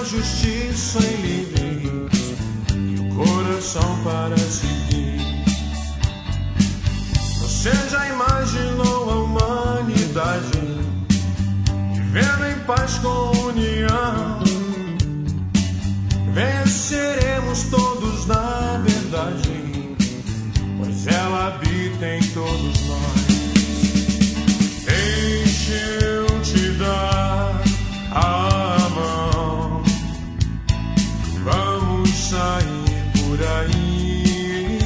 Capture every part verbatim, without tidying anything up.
justiça em livres e o coração para seguir. Você já imaginou a humanidade vivendo em paz com união? Venceremos todos na verdade, pois ela habita em todos nós. Deixa eu te dar a mão, vamos sair por aí,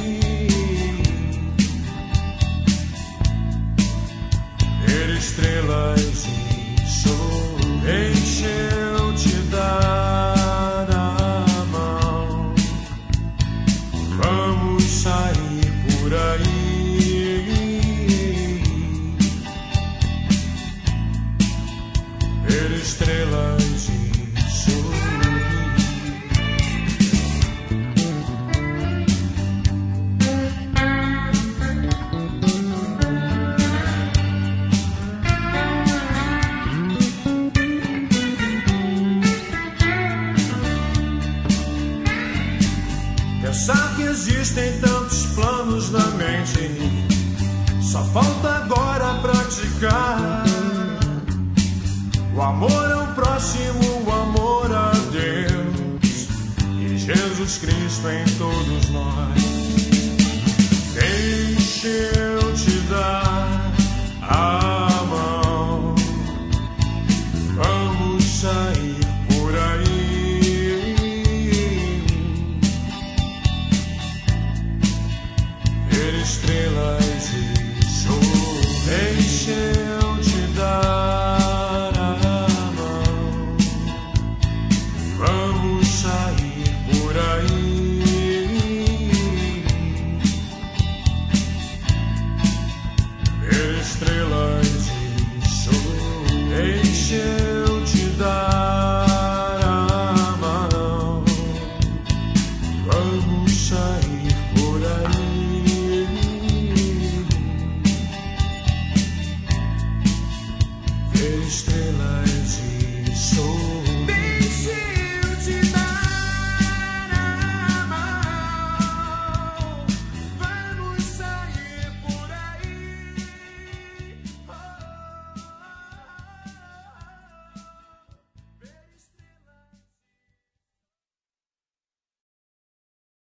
ver estrelas e sol. Deixa eu te dar a mão, vamos sair por aí, ver estrelas e sorrir. Pensar que existem tantos planos na mente, só falta agora praticar o amor ao próximo, o amor a Deus e Jesus Cristo em todos nós. Deixa eu te dar a